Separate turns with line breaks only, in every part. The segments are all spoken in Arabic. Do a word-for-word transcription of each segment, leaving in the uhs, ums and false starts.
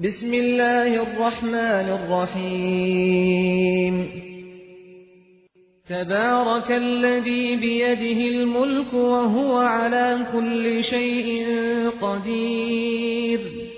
بسم الله الرحمن الرحيم تبارك الذي بيده الملك وهو على كل شيء قدير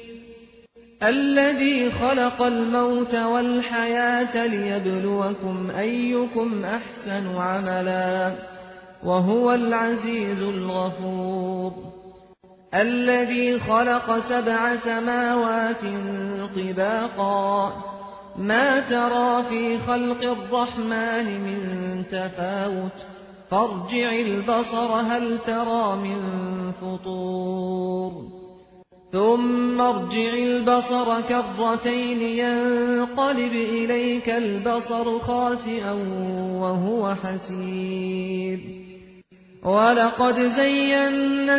الذي خلق الموت والحياة ليبلوكم أيكم أحسن عملا وهو العزيز الغفور الذي خلق سبع سماوات طباقا ما ترى في خلق الرحمن من تفاوت فارجع البصر هل ترى من فطور ثم ارجع البصر كرتين ينقلب إليك البصر خاسئا وهو حسير ولقد زينا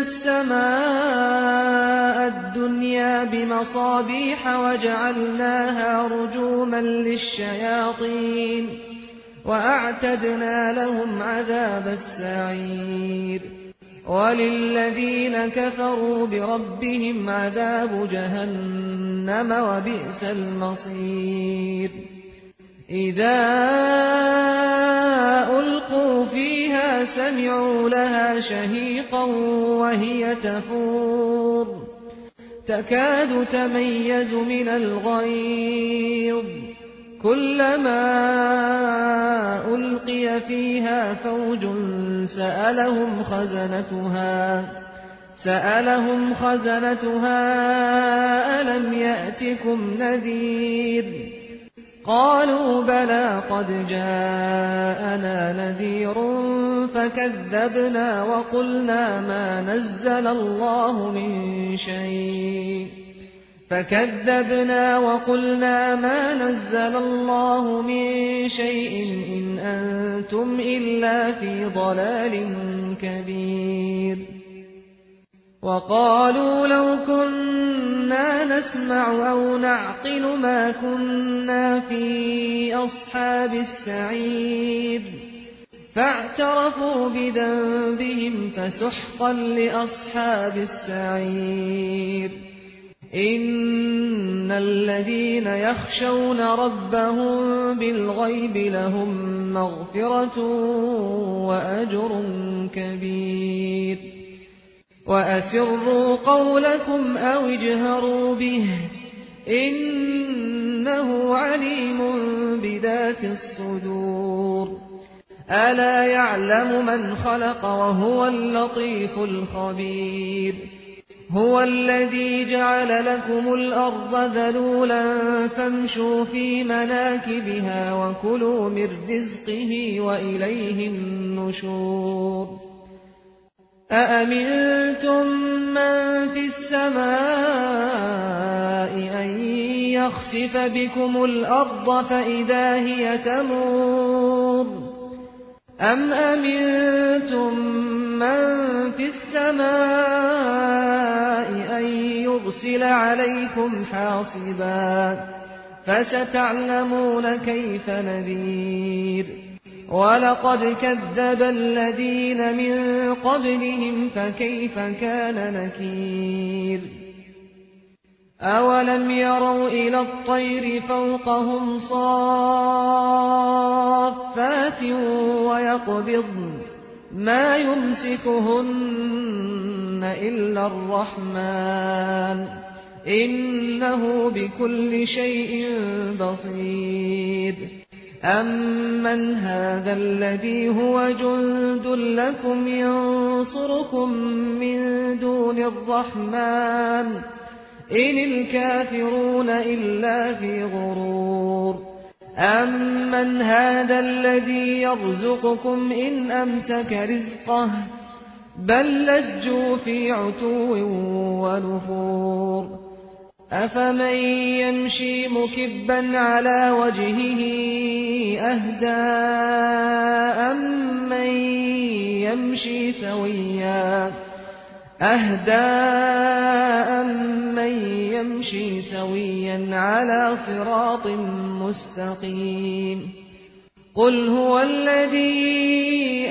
السماء الدنيا بمصابيح وجعلناها رجوما للشياطين وأعتدنا لهم عذاب السعير وللذين كفروا بربهم عذاب جهنم وبئس المصير إذا ألقوا فيها سمعوا لها شهيقا وهي تفور تكاد تميز من الغيظ كلما ألقي فيها فوج سألهم خزنتها سألهم خزنتها ألم يأتكم نذير قالوا بلى قد جاءنا نذير فكذبنا وقلنا ما نزل الله من شيء فكذبنا وقلنا ما نزل الله من شيء إن أنتم إلا في ضلال كبير وقالوا لو كنا نسمع أو نعقل ما كنا في أصحاب السعير فاعترفوا بذنبهم فسحقا لأصحاب السعير إن الذين يخشون ربهم بالغيب لهم مغفرة وأجر كبير وأسروا قولكم أو اجهروا به إنه عليم بذات الصدور ألا يعلم من خلق وهو اللطيف الخبير هو الذي جعل لكم الأرض ذلولا فامشوا في مناكبها وكلوا من رزقه وإليه النشور أأمنتم من في السماء أن يخسف بكم الأرض فإذا هي تمور أم أمنتم من في السماء أن يرسل عليكم حاصبا فستعلمون كيف نذير ولقد كذب الذين من قبلهم فكيف كان نكير أولم يروا إلى الطير فوقهم صافات ويقبضن ما يمسكهن إلا الرحمن إنه بكل شيء بصير أمن هذا الذي هو جند لكم ينصركم من دون الرحمن إن الكافرون إلا في غرور أمن هذا الذي يرزقكم إن أمسك رزقه بل لجوا في عتو ونفور أفمن يمشي مكبا على وجهه أهدى أمن يمشي سويا أهدى أمن يمشي سويا على صراط مستقيم قل هو الذي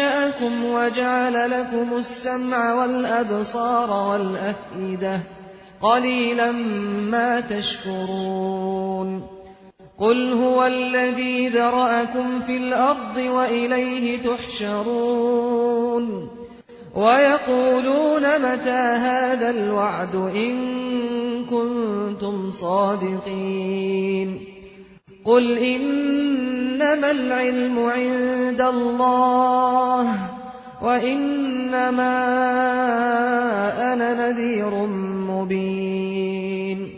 أنشأكم وجعل لكم السمع والأبصار والأفئدة قليلا ما تشكرون قل هو الذي ذرأكم في الأرض وإليه تحشرون ويقولون متى هذا الوعد إن كنتم صادقين قل إنما العلم عند الله وإنما أنا نذير مبين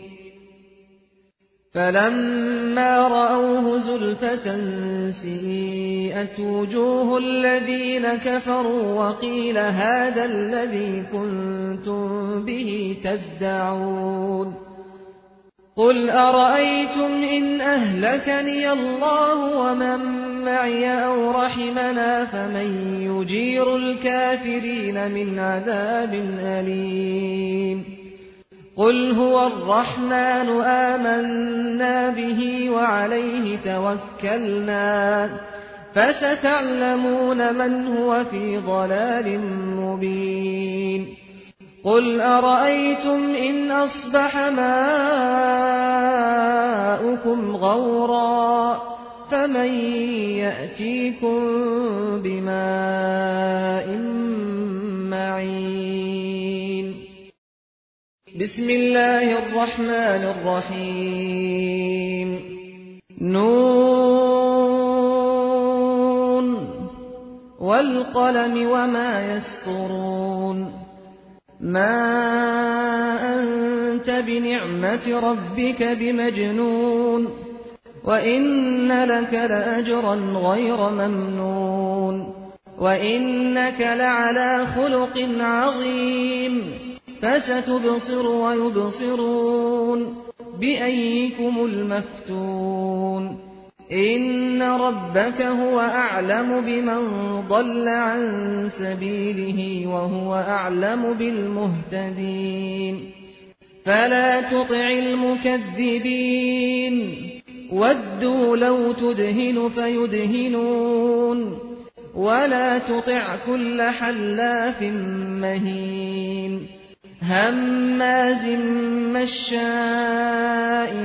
فلما رأوه زلفة سيئت وجوه الذين كفروا وقيل هذا الذي كنتم به تدعون قل أرأيتم إن أهلكني الله ومن معي أو رحمنا فمن يجير الكافرين من عذاب أليم قل هو الرحمن آمنا به وعليه توكلنا فستعلمون من هو في ضلال مبين قل أرأيتم إن أصبح ماؤكم غورا فمن يأتيكم بماء معين بسم الله الرحمن الرحيم نون والقلم وما يسطرون ما أنت بنعمة ربك بمجنون وإن لك لأجرا غير ممنون وإنك لعلى خلق عظيم فستبصر ويبصرون بأيكم المفتون إن ربك هو أعلم بمن ضل عن سبيله وهو أعلم بالمهتدين فلا تطع المكذبين ودوا لو تدهن فيدهنون ولا تطع كل حلاف مهين هماز مشاء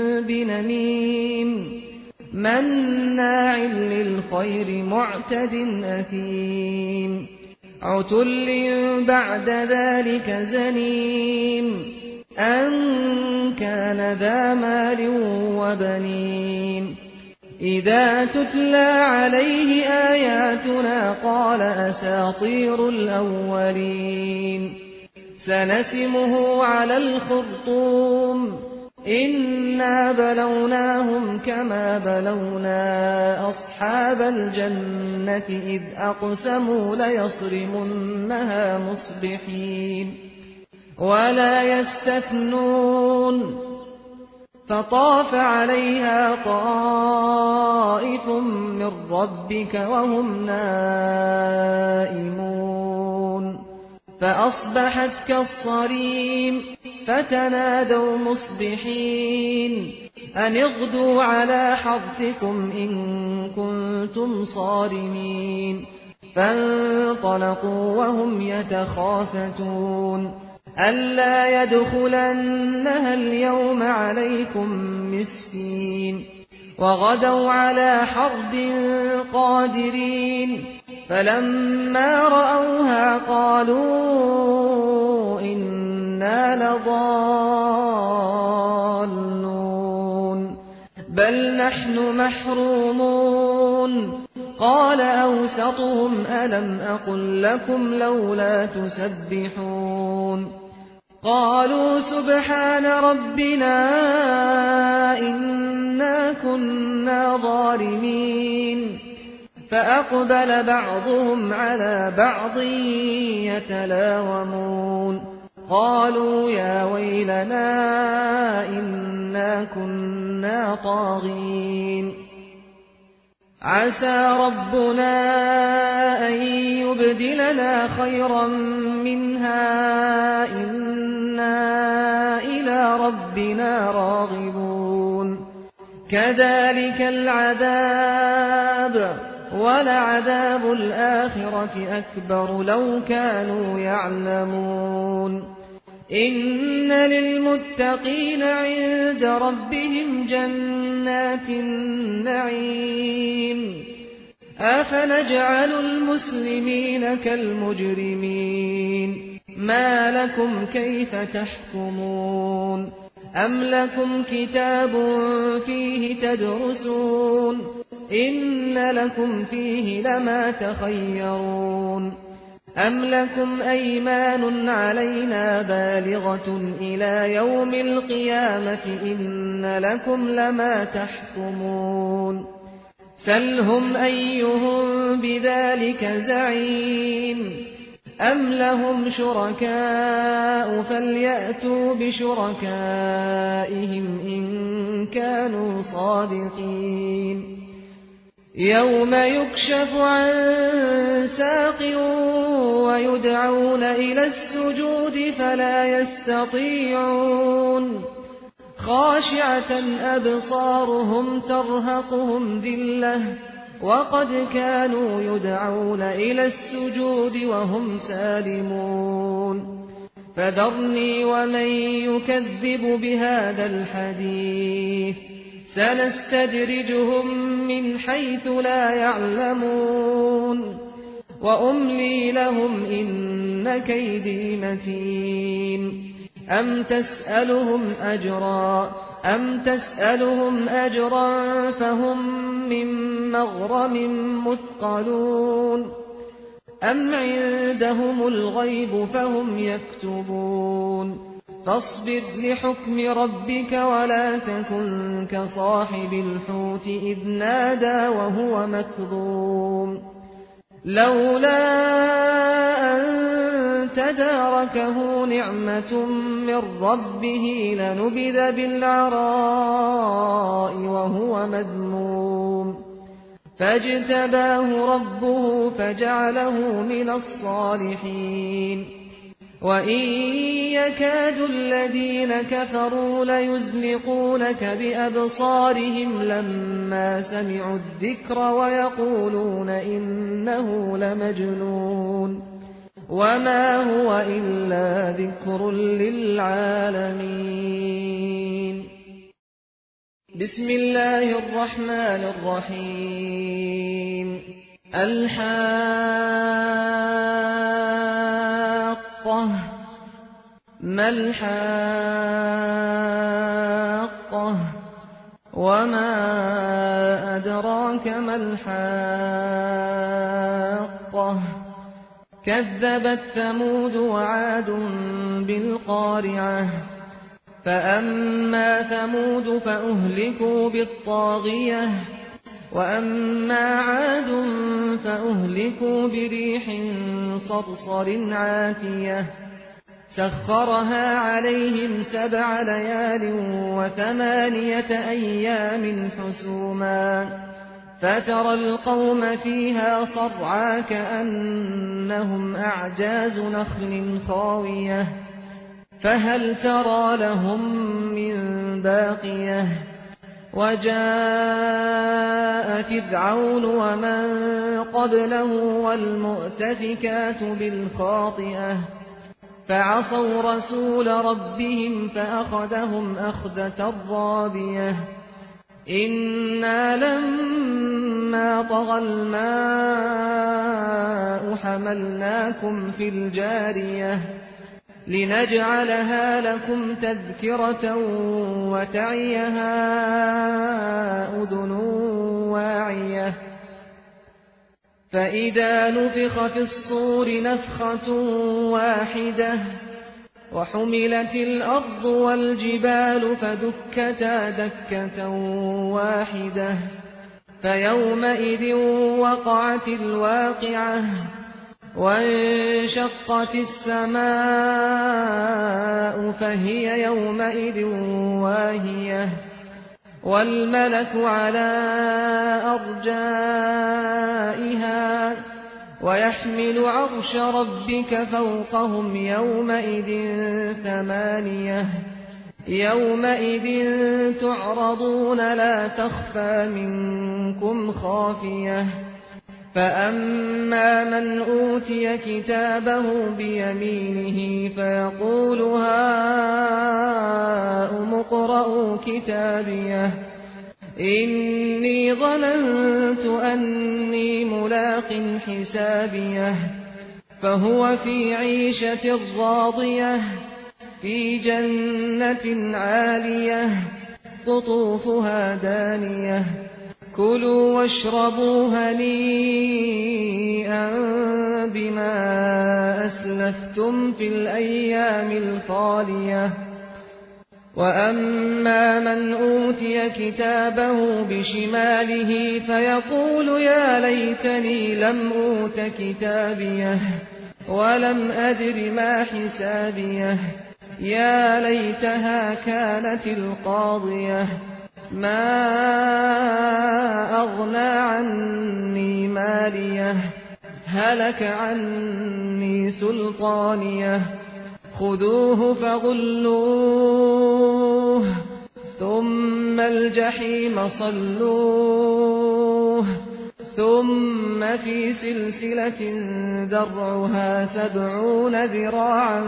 بنميم مناع للخير معتد أثيم عتل بعد ذلك زنيم أن كان ذا مال وبنين إذا تتلى عليه آياتنا قال أساطير الأولين سنسمه على الخرطوم إنا بلوناهم كما بلونا أصحاب الجنة إذ أقسموا ليصرمنها مصبحين ولا يستثنون فطاف عليها طائف من ربك وهم نائمون فأصبحت كالصريم فتنادوا مصبحين أن اغدوا على حرثكم إن كنتم صارمين فانطلقوا وهم يتخافتون ألا يدخلنها اليوم عليكم مسكين وغدوا على حرد قادرين فلما رأوها قالوا إنا لضالون بل نحن محرومون قال أوسطهم ألم أقل لكم لولا تسبحون قالوا سبحان ربنا إنا كنا ظالمين فأقبل بعضهم على بعض يتلاومون قالوا يا ويلنا إنا كنا طاغين عسى ربنا أن يبدلنا خيرا منها إنا إلى ربنا راغبون كذلك العذاب ولعذاب الآخرة أكبر لو كانوا يعلمون إن للمتقين عند ربهم جنات النعيم أفنجعل المسلمين كالمجرمين ما لكم كيف تحكمون أم لكم كتاب فيه تدرسون إن لكم فيه لما تخيرون أم لكم أيمان علينا بالغة إلى يوم القيامة إن لكم لما تحكمون سلهم أيهم بذلك زعيم أم لهم شركاء فليأتوا بشركائهم إن كانوا صادقين يوم يكشف عن ساق ويدعون إلى السجود فلا يستطيعون خاشعة أبصارهم ترهقهم ذلة وقد كانوا يدعون إلى السجود وهم سالمون فذرني ومن يكذب بهذا الحديث سنستدرجهم من حيث لا يعلمون وأملي لهم إن كيدي متين أم تسألهم أجرا أم تسألهم أجرا فهم من مغرم مثقلون أم عندهم الغيب فهم يكتبون فاصبر لحكم ربك ولا تكن كصاحب الحوت إذ نادى وهو مكظوم لولا أن تداركه نعمة من ربه لنبذ بالعراء وهو مذموم فاجتباه ربه فجعله من الصالحين وإن يكاد الذين كفروا ليزلقونك بأبصارهم لما سمعوا الذكر ويقولون إنه لمجنون وما هو إلا ذكر للعالمين بسم الله الرحمن الرحيم الحاقة ما الحاقة وما أدراك ما الحاقة كذبت ثمود وعاد بالقارعة فأما ثمود فأهلكوا بالطاغية وأما عاد فأهلكوا بريح صرصر عاتية سخرها عليهم سبع ليال وثمانية أيام حسوما فترى القوم فيها صرعى كأنهم أعجاز نخل خاوية فهل ترى لهم من باقية وجاء فرعون ومن قبله والمؤتفكات بالخاطئة فعصوا رسول ربهم فأخذهم أخذة رابية إنا لما طغى الماء حملناكم في الجارية لنجعلها لكم تذكرة وتعيها أذن واعية فإذا نفخ في الصور نفخة واحدة وحملت الأرض والجبال فدكتا دكة واحدة فيومئذ وقعت الواقعة وانشقت السماء فهي يومئذ واهية والملك على أرجائها ويحمل عرش ربك فوقهم يومئذ ثمانية يومئذ تعرضون لا تخفى منكم خافية فأما من أوتي كتابه بيمينه فيقول هاؤم اقرءوا كتابيه إني ظننت أني ملاق حسابيه فهو في عيشة راضية في جنة عالية قطوفها دانية كلوا واشربوا هنيئا بما أسلفتم في الأيام الخالية وأما من أوتي كتابه بشماله فيقول يا ليتني لم أوت كتابيه ولم أدر ما حسابيه يا ليتها كانت القاضية ما أغنى عني ماليه هلك عني سلطانيه خذوه فغلوه ثم الجحيم صلوه ثم في سلسلة ذرعها سبعون ذراعا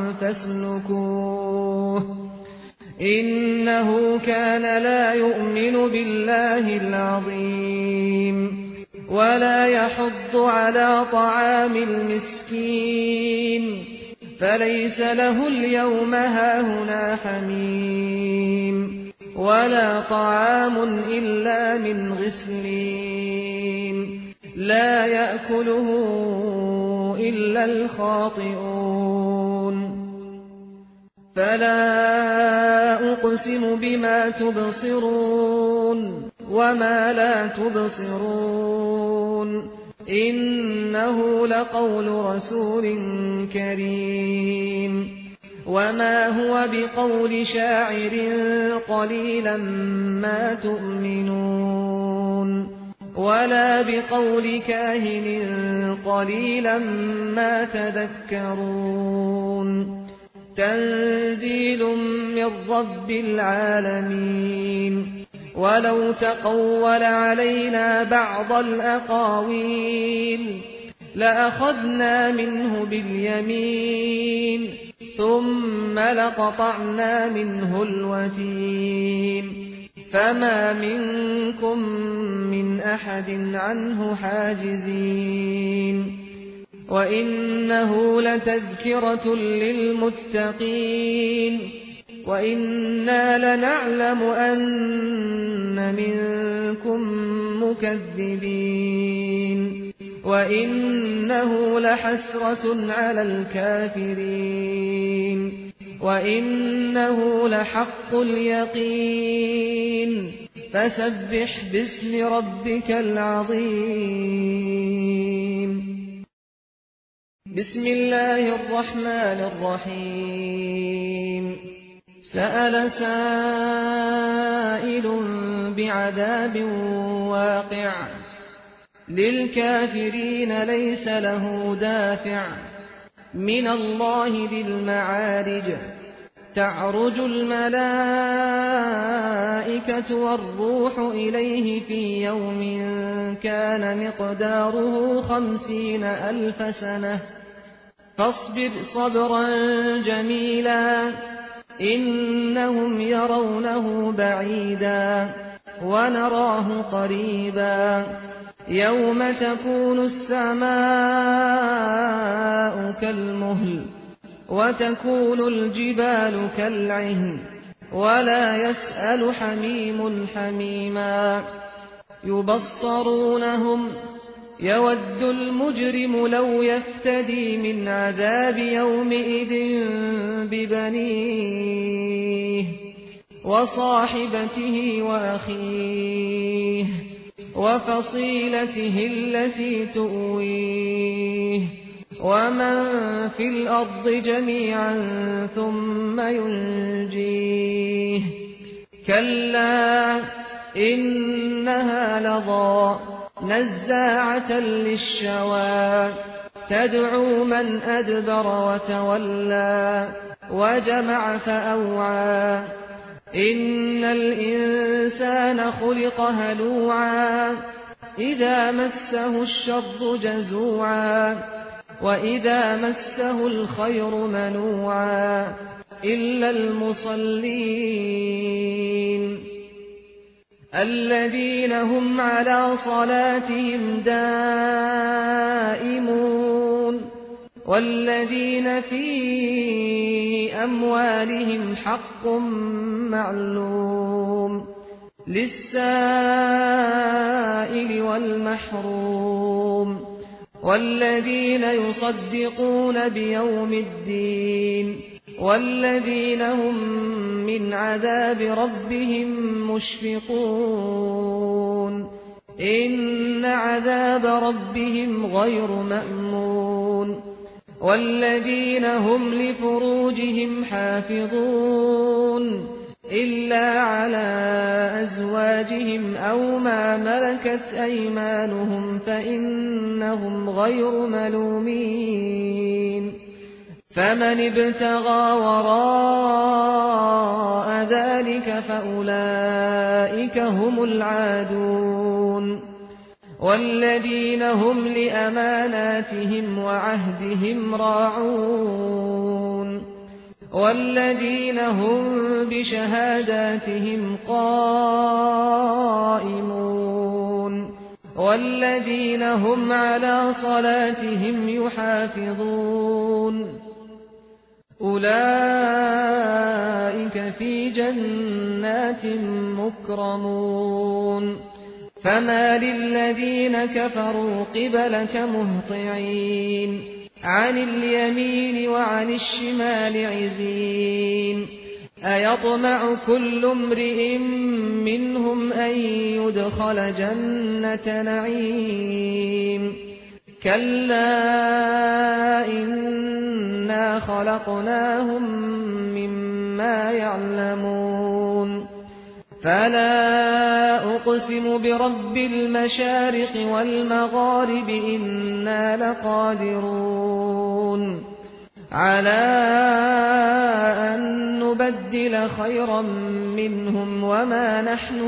فاسلكوه إنه كان لا يؤمن بالله العظيم ولا يحض على طعام المسكين فليس له اليوم هاهنا حميم ولا طعام إلا من غسلين لا يأكله إلا الخاطئون فلا أقسم بما تبصرون وما لا تبصرون إنه لقول رسول كريم وما هو بقول شاعر قليلا ما تؤمنون ولا بقول كاهن قليلا ما تذكرون تنزيل من رب العالمين ولو تقول علينا بعض الأقاويل لأخذنا منه باليمين ثم لقطعنا منه الوتين فما منكم من أحد عنه حاجزين وإنه لتذكرة للمتقين وإنا لنعلم أن منكم مكذبين وإنه لحسرة على الكافرين وإنه لحق اليقين فسبح باسم ربك العظيم بسم الله الرحمن الرحيم سأل سائل بعذاب واقع للكافرين ليس له دافع من الله ذي المعارج تعرج الملائكة والروح إليه في يوم كان مقداره خمسين ألف سنة فاصبر صبرا جميلا إنهم يرونه بعيدا ونراه قريبا يوم تكون السماء كالمهل وتكون الجبال كالعهن ولا يسأل حميم حميما يبصرونهم يود المجرم لو يفتدي من عذاب يومئذ ببنيه وصاحبته وأخيه وفصيلته التي تؤويه ومن في الأرض جميعا ثم ينجيه كلا إنها لظى نزاعة للشوى تدعو من أدبر وتولى وجمع فأوعى إن الإنسان خلق هلوعا إذا مسه الشر جزوعا وإذا مسه الخير منوعا إلا المصلين الذين هم على صلاتهم دائمون والذين في أموالهم حق معلوم للسائل والمحروم والذين يصدقون بيوم الدين والذين هم من عذاب ربهم مشفقون إن عذاب ربهم غير مأمون والذين هم لفروجهم حافظون إلا على أزواجهم أو ما ملكت أيمانهم فإنهم غير ملومين فمن ابتغى وراء ذلك فأولئك هم العادون والذين هم لأماناتهم وعهدهم راعون والذين هم بشهاداتهم قائمون والذين هم على صلاتهم يحافظون أولئك في جنات مكرمون فما للذين كفروا قبلك مهطعين عن اليمين وعن الشمال عزين أيطمع كل امرئ منهم أن يدخل جنة نعيم كلا إنا خلقناهم مما يعلمون فلا أقسم برب المشارق والمغارب إنا لقادرون على أن نبدل خيرا منهم وما نحن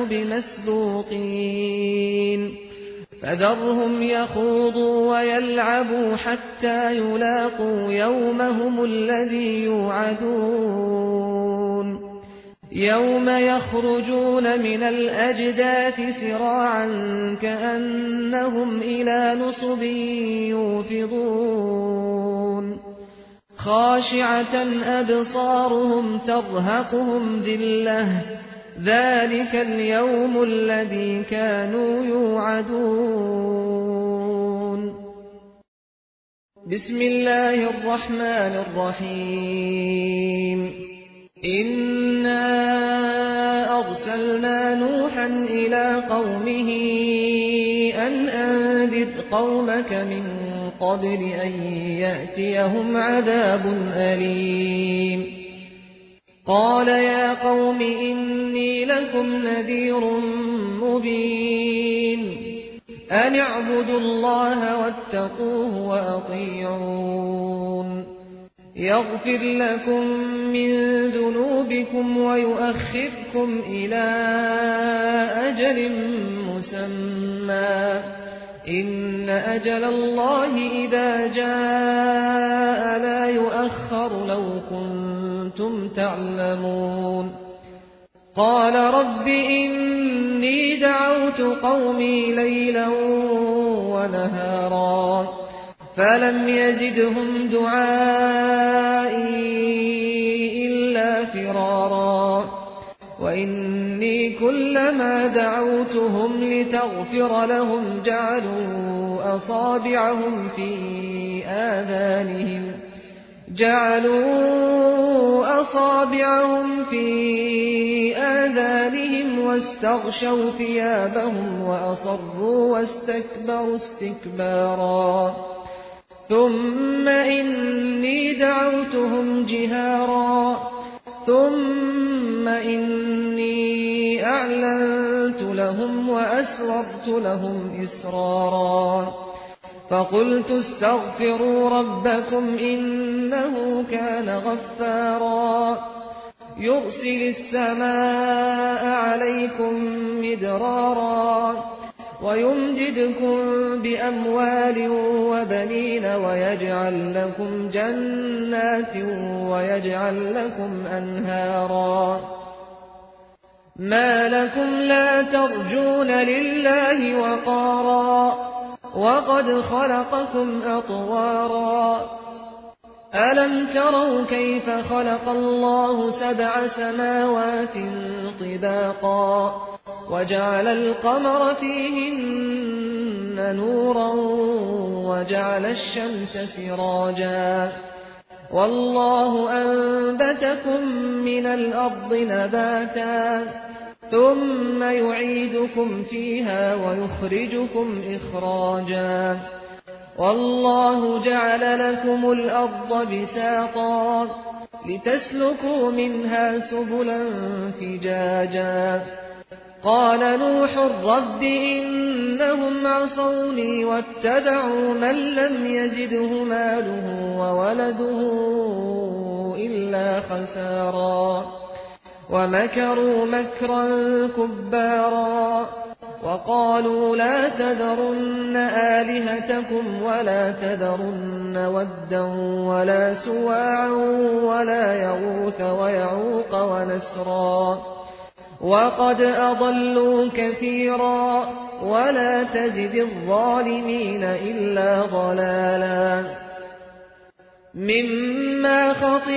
بمسبوقين فذرهم يخوضوا ويلعبوا حتى يلاقوا يومهم الذي يوعدون يوم يخرجون من الأجداث سراعا كأنهم إلى نصب يوفضون خاشعة أبصارهم ترهقهم ذلة ذلك اليوم الذي كانوا يوعدون بسم الله الرحمن الرحيم إنا أرسلنا نوحا إلى قومه أن أنذر قومك من قبل أن يأتيهم عذاب أليم قال يا قوم إني لكم نذير مبين أن اعبدوا الله واتقوه وأطيعون يغفر لكم من ذنوبكم ويؤخركم إلى أجل مسمى إن أجل الله إذا جاء لا يؤخر لو كنتم تعلمون قال رب إني دعوت قومي ليلا ونهارا فلم يزدهم دعائي إلا فرارا وإني كلما دعوتهم لتغفر لهم جعلوا أصابعهم في آذانهم جعلوا أصابعهم في آذانهم واستغشوا ثيابهم وأصروا واستكبروا استكبارا ثم إني دعوتهم جهارا ثم إني أعلنت لهم وأسررت لهم إسرارا فقلت استغفروا ربكم إنه كان غفارا يرسل السماء عليكم مدرارا ويمددكم بأموال وبنين ويجعل لكم جنات ويجعل لكم أنهارا ما لكم لا ترجون لله وقارا وقد خلقكم أطوارا ألم تروا كيف خلق الله سبع سماوات طباقا وجعل القمر فيهن نورا وجعل الشمس سراجا والله أنبتكم من الأرض نباتا ثم يعيدكم فيها ويخرجكم إخراجا والله جعل لكم الأرض بساطا لتسلكوا منها سبلا فجاجا قال نوح رب إنهم عصوني واتبعوا من لم يزده ماله وولده إلا خسارا ومكروا مكرا كبارا وقالوا لا تذرن آلهتكم ولا تذرن ودا ولا سواعا ولا يغوث ويعوق ونسرا وقد أضلوا كثيرا ولا تزد الظالمين إلا ضلالا مما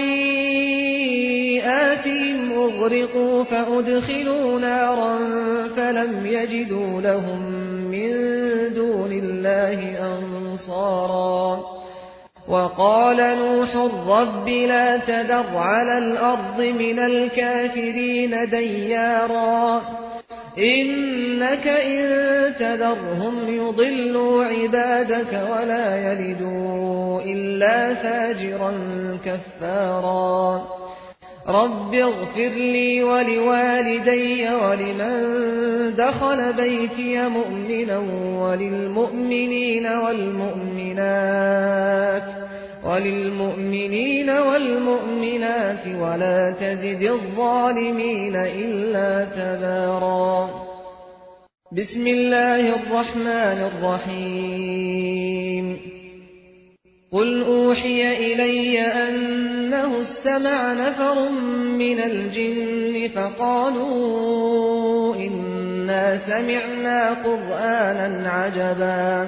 خطيئاتهم أغرقوا فأدخلوا نارا فلم يجدوا لهم من دون الله أنصارا وقال نوح رب لا تذر على الأرض من الكافرين ديارا إنك إن تذرهم يضلوا عبادك ولا يلدوا إلا فاجرا كفارا رب اغفر لي ولوالدي ولمن دخل بيتي مؤمنا وللمؤمنين والمؤمنات وللمؤمنين والمؤمنات ولا تزد الظالمين إلا تبارا بسم الله الرحمن الرحيم قل أوحي إلي أنه استمع نفر من الجن فقالوا إنا سمعنا قرآنا عجبا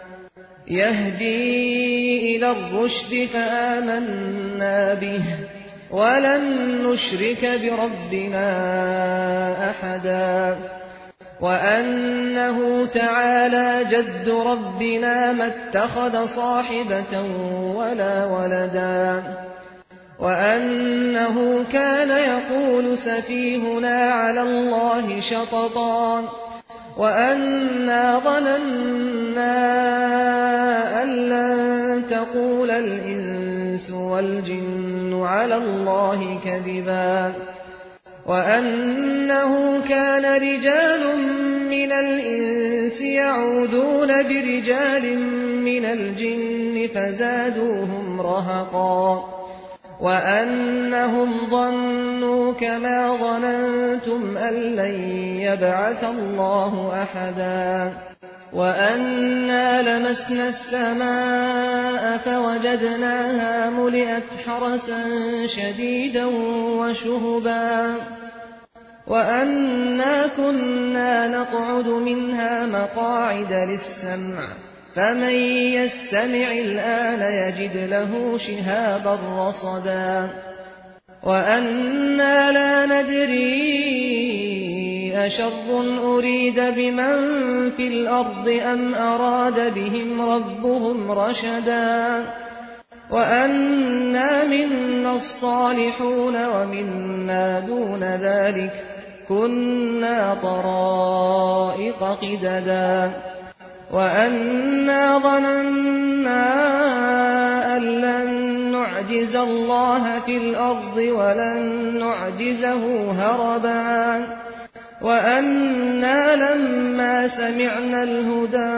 يهدي إلى الرشد فآمنا به ولن نشرك بربنا أحدا وأنه تعالى جد ربنا ما اتخذ صاحبة ولا ولدا وأنه كان يقول سفيهنا على الله شططا وأنا ظننا أن لن تقول الإنس والجن على الله كذبا وأنه كان رجال من الإنس يعوذون برجال من الجن فزادوهم رهقا وأنهم ظنوا كما ظننتم أن لن يبعث الله أحدا وأنا لمسنا السماء فوجدناها ملئت حرسا شديدا وشهبا وأنا كنا نقعد منها مقاعد للسمع فمن يستمع الآن يجد له شهابا رصدا وأنا لا ندري أشر أريد بمن في الأرض أم أراد بهم ربهم رشدا وأنا منا الصالحون ومنا دون ذلك كنا طرائق قددا وأنا ظننا أن لن نعجز الله في الأرض ولن نعجزه هربا وأنا لما سمعنا الهدى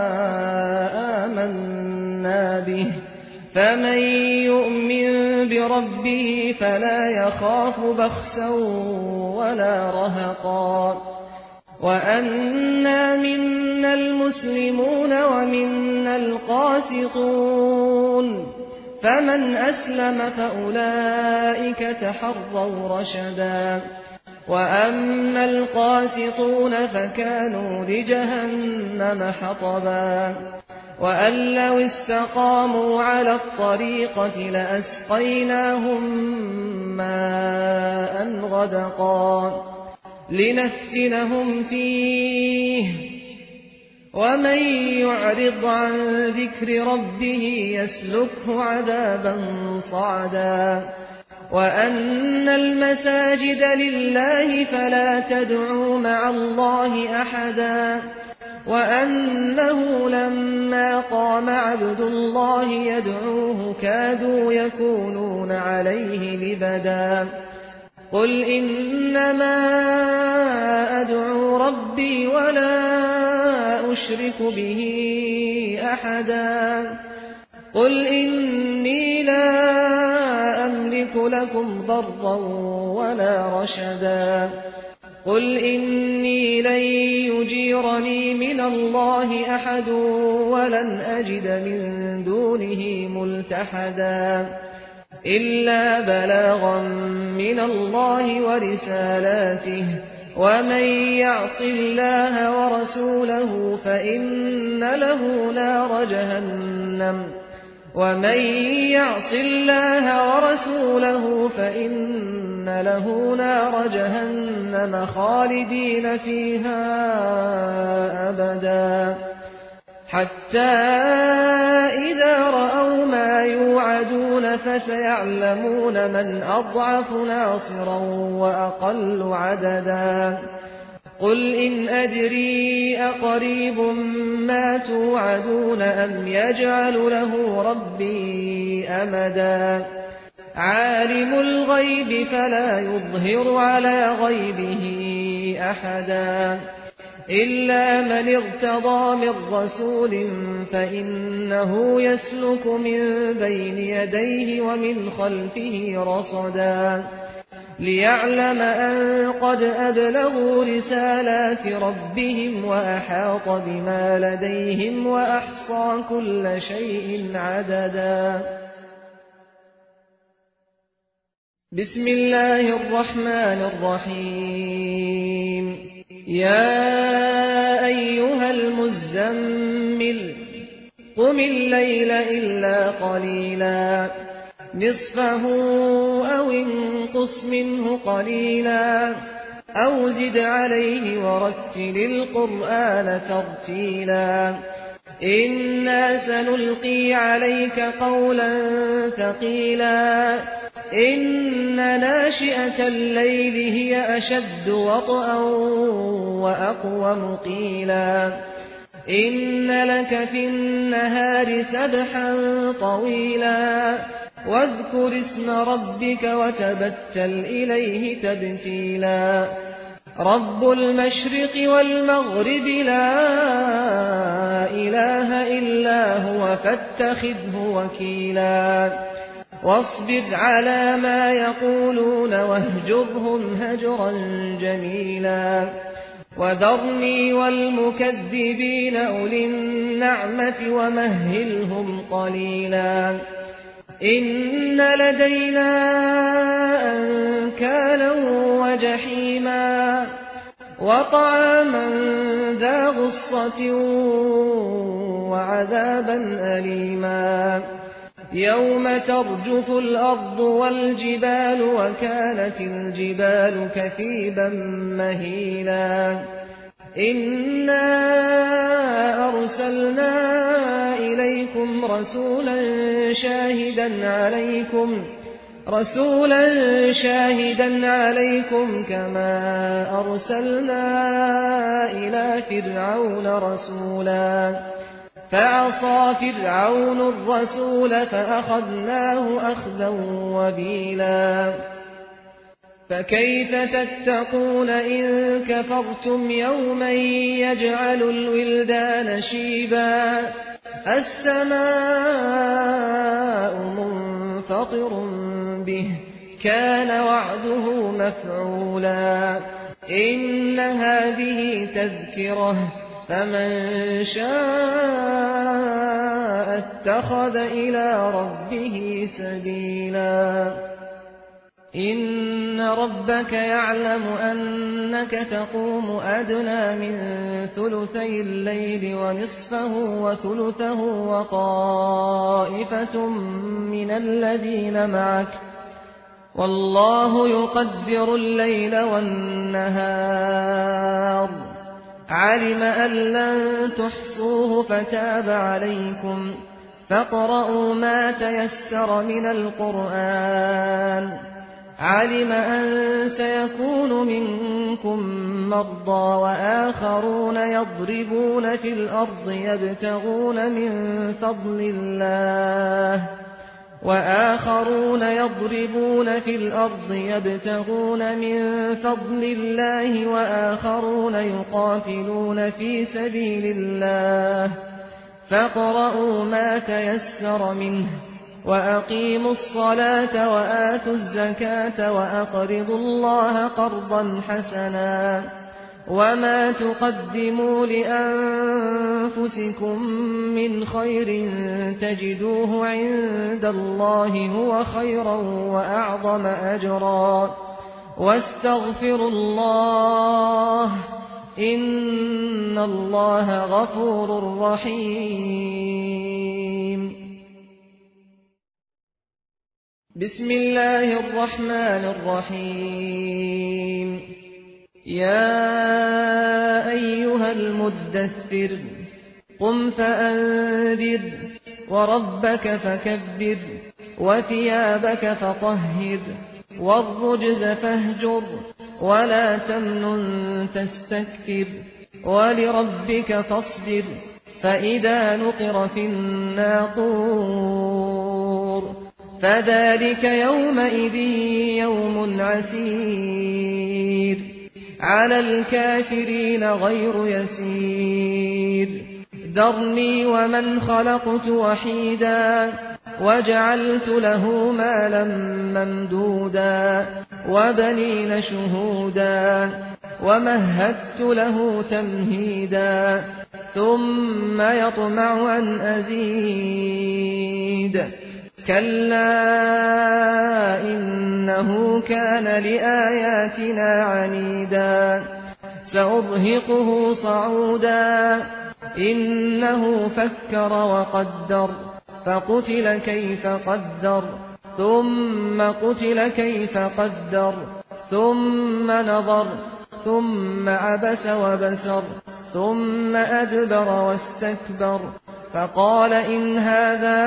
آمنا به فمن يؤمن بربه فلا يخاف بخسا ولا رهقا وأنا منا المسلمون ومنا القاسطون فمن أسلم فأولئك تحروا رشدا وأما القاسطون فكانوا لجهنم حطبا وأن لو استقاموا على الطريقة لأسقيناهم ماء غدقا لنفتنهم فيه ومن يعرض عن ذكر ربه يسلكه عذابا صعدا وأن المساجد لله فلا تدعوا مع الله أحدا وأنه لما قام عبد الله يدعوه كادوا يكونون عليه لبدا قل إنما أدعو ربي ولا أشرك به أحدا قل إني لا أملك لكم ضرا ولا رشدا قل إني لن يجيرني من الله أحد ولن أجد من دونه ملتحدا إلا بلاغا من الله ورسالاته ومن يعص الله ورسوله فإن له نار جهنم ومن يعص الله ورسوله فإن له نار جهنم خالدين فيها أبدا حتى إذا رأوا ما يوعدون فسيعلمون من أضعف ناصرا وأقل عددا قل إن أدري أقريب ما توعدون أم يجعل له ربي أمدا عالم الغيب فلا يظهر على غيبه أحدا إلا من ارتضى من رسول فإنه يسلك من بين يديه ومن خلفه رصدا ليعلم أن قد أبلغوا رسالات ربهم وأحاط بما لديهم وأحصى كل شيء عددا بسم الله الرحمن الرحيم يا أيها المزمل قم الليل إلا قليلا نصفه أو انقص منه قليلا أو زد عليه ورتل القرآن ترتيلا إنا سنلقي عليك قولا ثقيلا إن ناشئة الليل هي أشد وطئا وأقوم قيلا إن لك في النهار سبحا طويلا واذكر اسم ربك وتبتل إليه تبتيلا رب المشرق والمغرب لا إله إلا هو فاتخذه وكيلا واصبر على ما يقولون واهجرهم هجرا جميلا وذرني والمكذبين أولي النعمة ومهلهم قليلا إن لدينا أنكالا وجحيما وطعاما ذا غصة وعذابا أليما يوم ترجف الأرض والجبال وكانت الجبال كثيبا مهيلا إنا أرسلنا إليكم رسولا شاهدا عليكم رسولا شاهدا عليكم كما أرسلنا إلى فرعون رسولا فعصى فرعون الرسول فأخذناه أخذا وبيلا فكيف تتقون إن كفرتم يوما يجعل الولدان شيبا السماء منفطر به كان وعده مفعولا إن هذه تذكرة فمن شاء اتخذ إلى ربه سبيلا إن ربك يعلم أنك تقوم أدنى من ثلثي الليل ونصفه وثلثه وطائفة من الذين معك والله يقدر الليل والنهار علم أن لن تحصوه فتاب عليكم فاقرؤوا ما تيسر من القرآن علم أن سيكون منكم مرضى وآخرون يضربون في الأرض يبتغون من فضل الله وآخرون يضربون في الأرض يبتغون من فضل الله وآخرون يقاتلون في سبيل الله فاقرؤوا ما تيسر منه وأقيموا الصلاة وآتوا الزكاة وأقرضوا الله قرضا حسنا وما تقدموا لأنفسكم من خير تجدوه عند الله هو خيرا وأعظم أجرا واستغفروا الله إن الله غفور رحيم بسم الله الرحمن الرحيم يا أيها المدثر قم فأنذر وربك فكبر وثيابك فطهر والرجز فاهجر ولا تمنن تستكثر ولربك فاصبر فإذا نقر في الناقور فذلك يومئذ يوم عسير على الكافرين غير يسير ذرني ومن خلقت وحيدا وجعلت له مالا ممدودا وبنين شهودا ومهدت له تمهيدا ثم يطمع أن أزيد كلا إنه كان لآياتنا عنيدا سأرهقه صعودا إنه فكر وقدر فقتل كيف قدر ثم قتل كيف قدر ثم نظر ثم عبس وبسر ثم أدبر واستكبر فقال إن هذا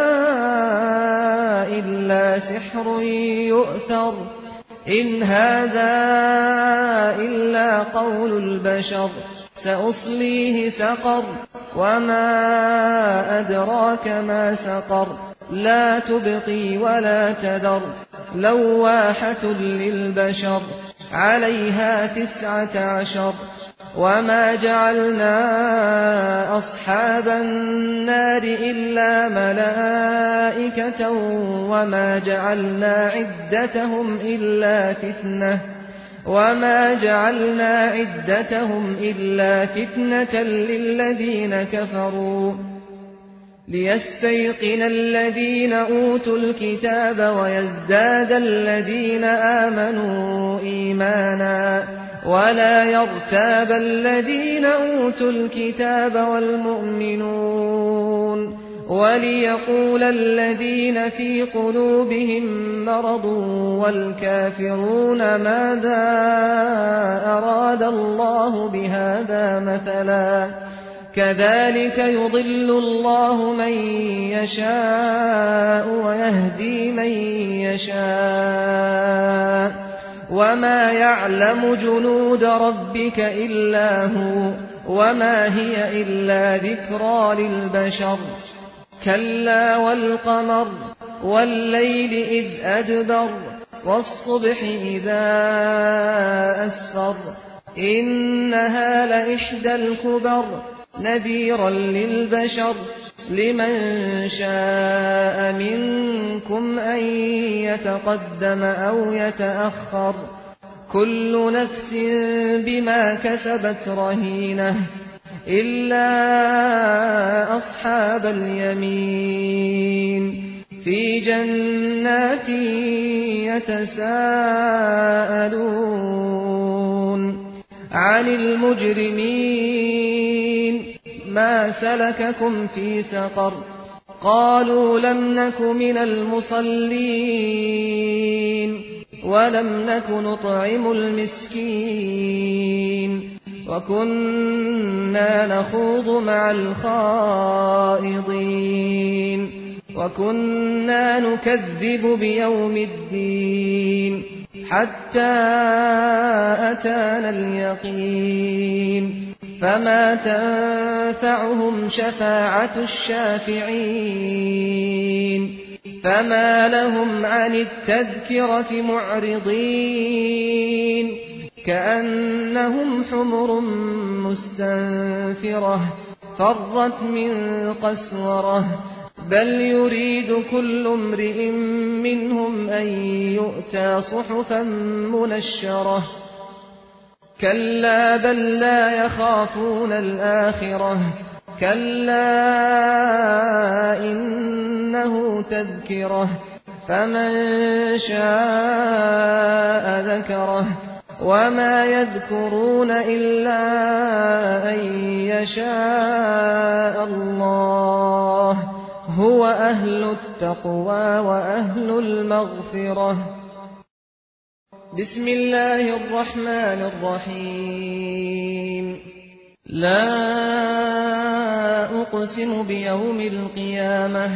إلا سحر يؤثر إن هذا إلا قول البشر سأصليه سقر وما أدراك ما سقر لا تبقي ولا تذر لواحة للبشر عليها تسعة عشر وما جعلنا أصحاب النار إلا ملائكة وما جعلنا عدتهم إلا فتنة وما جعلنا عدتهم إلا فتنة للذين كفروا ليستيقن الذين أوتوا الكتاب ويزداد الذين آمنوا إيمانا ولا يرتاب الذين أوتوا الكتاب والمؤمنون وليقول الذين في قلوبهم مرض والكافرون ماذا أراد الله بهذا مثلا كذلك يضل الله من يشاء ويهدي من يشاء وما يعلم جنود ربك إلا هو وما هي إلا ذكرى للبشر كلا والقمر والليل إذ أدبر والصبح إذا أسفر إنها لإحدى الكبر نذيرا للبشر لمن شاء منكم أن يتقدم أو يتأخر كل نفس بما كسبت رهينة إلا أصحاب اليمين في جنات يتساءلون عن المجرمين ما سلككم في سقر قالوا لم نك من المصلين ولم نك نطعم المسكين وكنا نخوض مع الخائضين وكنا نكذب بيوم الدين حتى أتانا اليقين فما تنفعهم شفاعة الشافعين فما لهم عن التذكرة معرضين كأنهم حمر مستنفرة فرت من قسورة بل يريد كل امرئ منهم أن يؤتى صحفا منشرة كلا بل لا يخافون الآخرة كلا إنه تذكرة فمن شاء ذكره وما يذكرون إلا أن يشاء الله هو أهل التقوى وأهل المغفرة. بسم الله الرحمن الرحيم. لا أقسم بيوم القيامة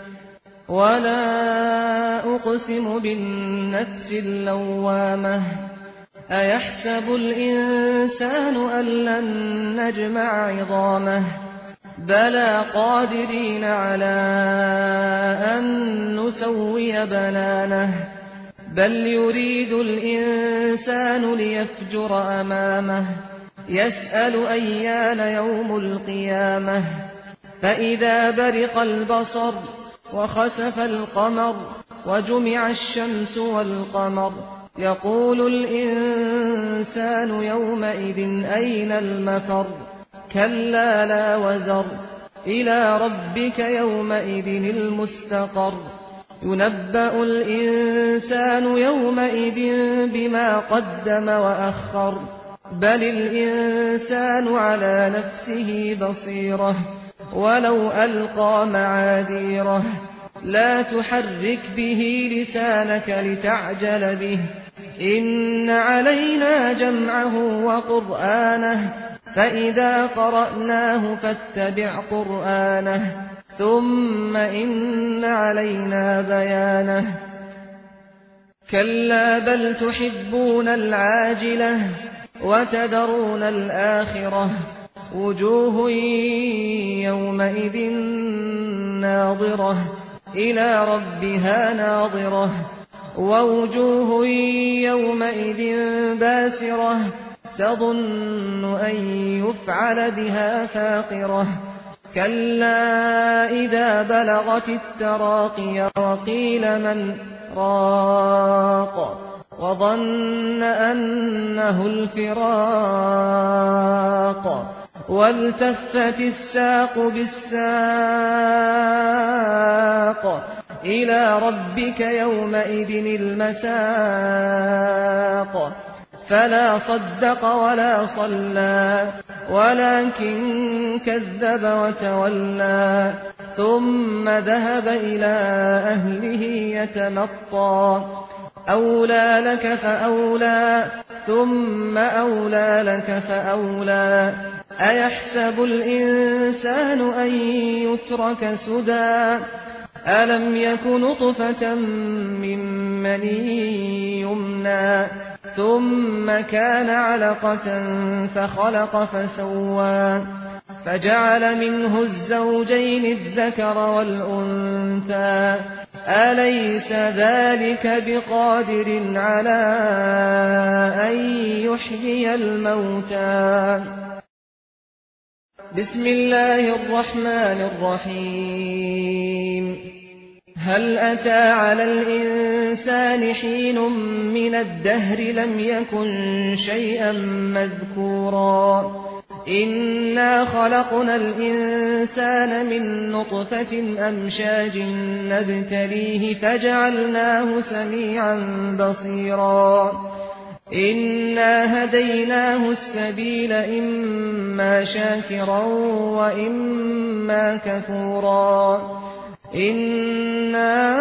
ولا أقسم بالنفس اللوامة أيحسب الإنسان أن لن نجمع عظامه بلى قادرين على أن نسوي بنانه بل يريد الإنسان ليفجر أمامه يسأل أيان يوم القيامة فإذا برق البصر وخسف القمر وجمع الشمس والقمر يقول الإنسان يومئذ أين المفر كلا لا وزر إلى ربك يومئذ المستقر ينبأ الإنسان يومئذ بما قدم وأخر بل الإنسان على نفسه بصيرة ولو ألقى معاذيره لا تحرك به لسانك لتعجل به إن علينا جمعه وقرآنه فإذا قرأناه فاتبع قرآنه ثم إن علينا بيانه كلا بل تحبون العاجلة وتذرون الآخرة وجوه يومئذ ناظرة إلى ربها ناظرة ووجوه يومئذ باسرة تظن أن يفعل بها فاقرة كلا إذا بلغت التراقي وقيل من راق وظن أنه الفراق والتفت الساق بالساق إلى ربك يومئذ المساق فلا صدق ولا صلى ولكن كذب وتولى ثم ذهب إلى أهله يتمطى أولى لك فأولى ثم أولى لك فأولى أيحسب الإنسان أن يترك سدى ألم يك نطفة من مني يمنى ثم كان علقة فخلق فسوى فجعل منه الزوجين الذكر والأنثى أليس ذلك بقادر على أن يحيي الموتى. بسم الله الرحمن الرحيم. هل أتى على الإنسان حين من الدهر لم يكن شيئا مذكورا إنا خلقنا الإنسان من نطفة أمشاج نبتليه فجعلناه سميعا بصيرا إنا هديناه السبيل إما شاكرا وإما كفورا إنا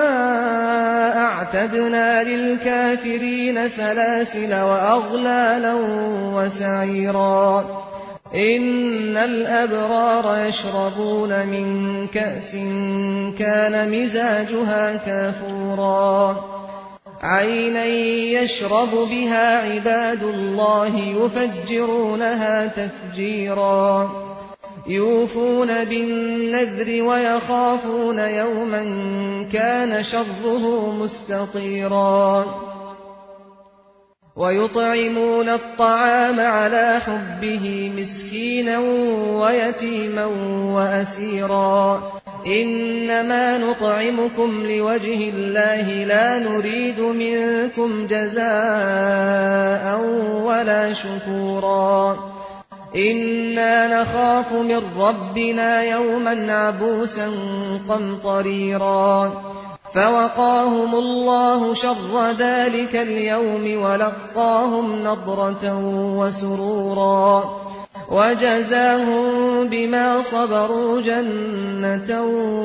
أعتدنا للكافرين سلاسل وأغلالا وسعيرا إن الأبرار يشربون من كأس كان مزاجها كافورا عينا يشرب بها عباد الله يفجرونها تفجيرا يوفون بالنذر ويخافون يوما كان شره مستطيرا ويطعمون الطعام على حبه مسكينا ويتيما وأسيرا إنما نطعمكم لوجه الله لا نريد منكم جزاء ولا شكورا إنا نخاف من ربنا يوما عبوسا قمطريرا فوقاهم الله شر ذلك اليوم ولقاهم نضرة وسرورا وجزاهم بما صبروا جنة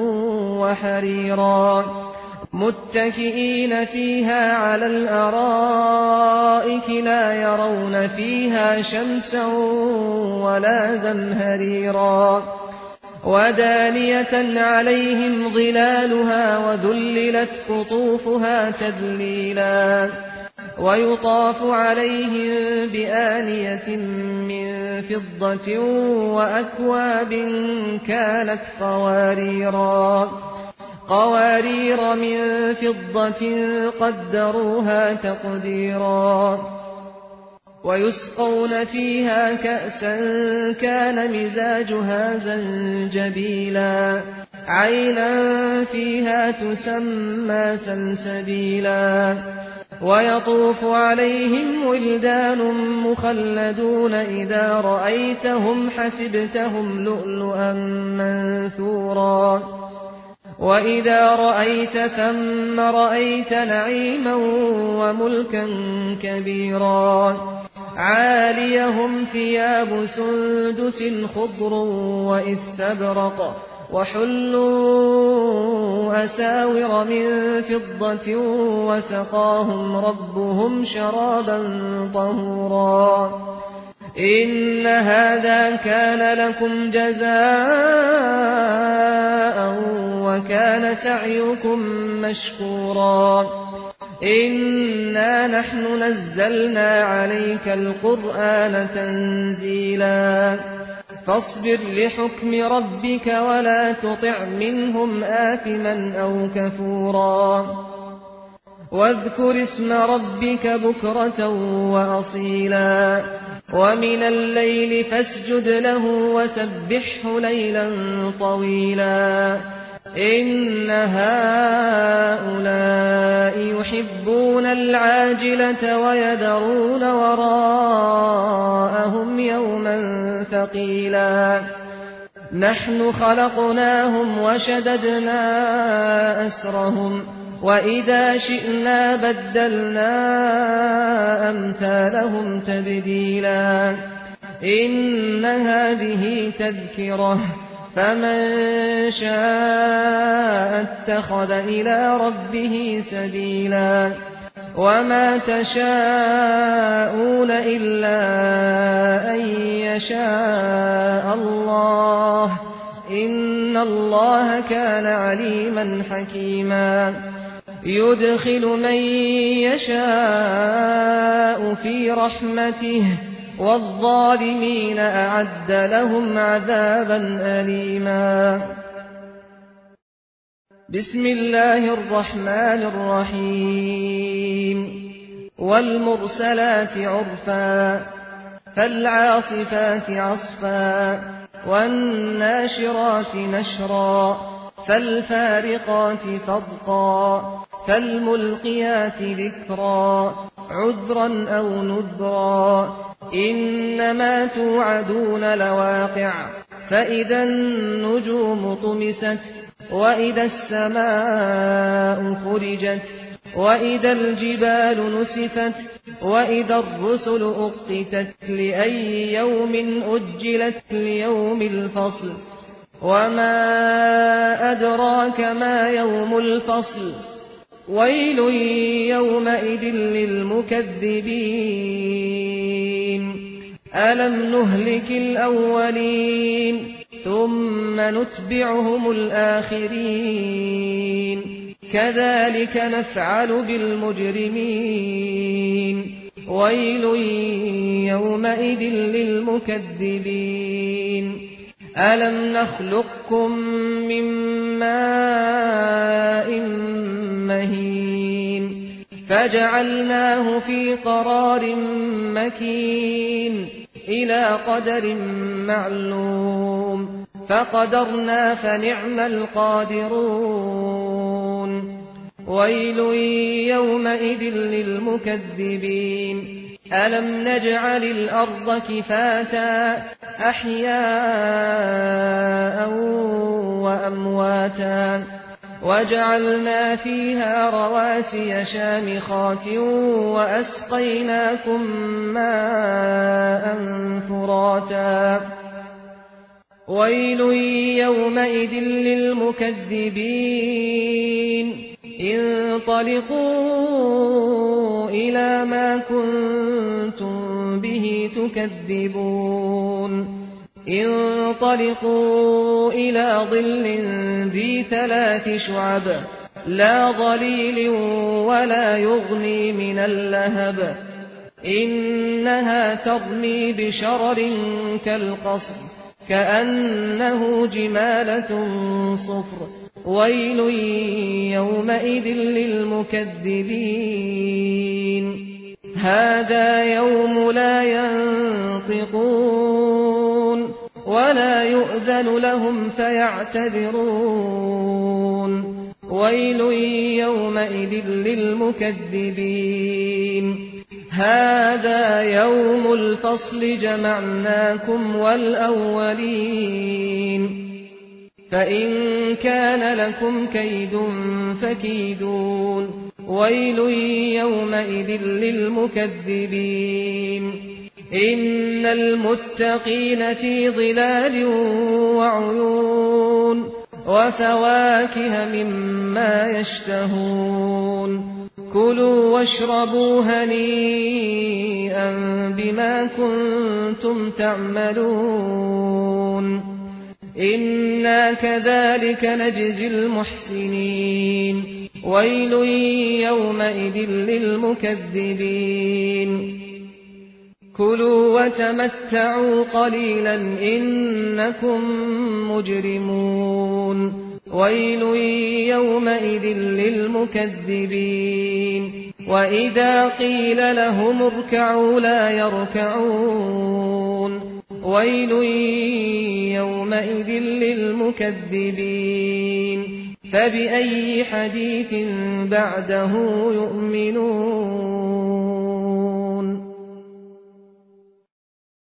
وحريرا متكئين فيها على الأرائك لا يرون فيها شمسا ولا زمهريرا ودانية عليهم ظلالها وذللت قطوفها تذليلا ويطاف عليهم بآنية من فضة وأكواب كانت قواريرا قوارير من فضة قدروها تقديرا ويسقون فيها كأسا كان مزاجها زنجبيلا عينا فيها تسمى سلسبيلا ويطوف عليهم ولدان مخلدون إذا رأيتهم حسبتهم لؤلؤا منثورا وإذا رأيت ثم رأيت نعيما وملكا كبيرا عاليهم ثياب سندس خضر وإستبرق وحلوا أساور من فضة وسقاهم ربهم شرابا طهورا إن هذا كان لكم جزاء وكان سعيكم مشكورا إنا نحن نزلنا عليك القرآن تنزيلا فاصبر لحكم ربك ولا تطع منهم آثما أو كفورا واذكر اسم ربك بكرة وأصيلا ومن الليل فاسجد له وسبحه ليلا طويلا إن هؤلاء يحبون العاجلة ويذرون وراءهم يوما ثقيلا نحن خلقناهم وشددنا أسرهم وإذا شئنا بدلنا أمثالهم تبديلا إن هذه تذكرة فمن شاء اتخذ إلى ربه سبيلا وما تشاءون إلا أن يشاء الله إن الله كان عليما حكيما يدخل من يشاء في رحمته والظالمين أعد لهم عذابا أليما بسم الله الرحمن الرحيم والمرسلات عرفا فالعاصفات عصفا والناشرات نشرا فالفارقات فرقا فالملقيات ذكرا عذرا أو نذرا إنما توعدون لواقع فإذا النجوم طمست وإذا السماء فرجت وإذا الجبال نسفت وإذا الرسل أقتت لأي يوم أجلت ليوم الفصل وما أدراك ما يوم الفصل ويل يومئذ للمكذبين ألم نهلك الأولين ثم نتبعهم الآخرين كذلك نفعل بالمجرمين ويل يومئذ للمكذبين ألم نخلقكم من ماء مهين فجعلناه في قرار مكين إلى قدر معلوم فقدرنا فنعم القادرون ويل يومئذ للمكذبين ألم نجعل الأرض كفاتا أحياء وأمواتا وجعلنا فيها رواسي شامخات وأسقيناكم ماء فراتا ويل يومئذ للمكذبين انطلقوا إلى ما كنتم به تكذبون انطلقوا إلى ظل ذي ثلاث شعب لا ظليل ولا يغني من اللهب إنها ترمي بشرر كالقصر كأنه جمالة صفر ويل يومئذ للمكذبين هذا يوم لا ينطقون ولا يؤذن لهم فيعتذرون ويل يومئذ للمكذبين هذا يوم الفصل جمعناكم والأولين فإن كان لكم كيد فكيدون ويل يومئذ للمكذبين إن المتقين في ظلال وعيون وفواكه مما يشتهون كلوا واشربوا هنيئا بما كنتم تعملون إنا كذلك نجزي المحسنين ويل يومئذ للمكذبين كلوا وتمتعوا قليلا إنكم مجرمون ويل يومئذ للمكذبين وإذا قيل لهم اركعوا لا يركعون ويل يومئذ للمكذبين فبأي حديث بعده يؤمنون